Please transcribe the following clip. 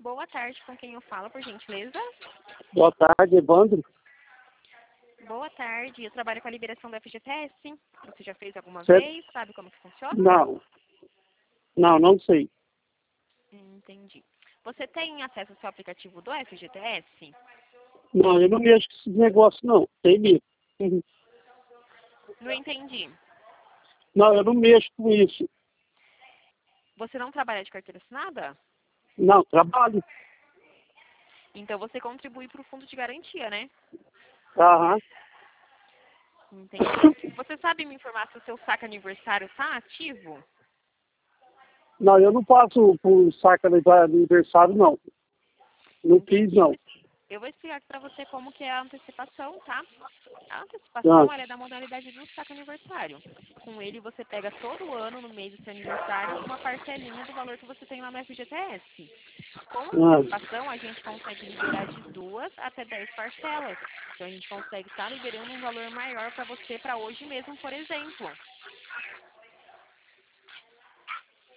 Boa tarde, com quem eu falo, por gentileza? Boa tarde, Evandro. Boa tarde, eu trabalho com a liberação do FGTS. Você já fez alguma Certo? vez? Sabe como que funciona? Não sei. Entendi. Você tem acesso ao seu aplicativo do FGTS? Não, eu não mexo com esses negócios, não. Tem mesmo. Uhum. Não entendi. Não, eu não mexo com isso. Você não trabalha de carteira assinada? Não, trabalho. Então você contribui para o fundo de garantia, né? Aham. Entendi. Você sabe me informar se o seu saque aniversário está ativo? Não, eu não passo por saca de aniversário, não. Não fiz, Entendi. não. Eu vou explicar para você como que é a antecipação, tá? A Ah, antecipação ela é da modalidade do saque aniversário. Com ele você pega todo ano, no mês do seu aniversário, uma parcelinha do valor que você tem lá no FGTS. Com a ah, antecipação, a gente consegue liberar de 2 até 10 parcelas. Então a gente consegue estar liberando um valor maior para você para hoje mesmo, por exemplo.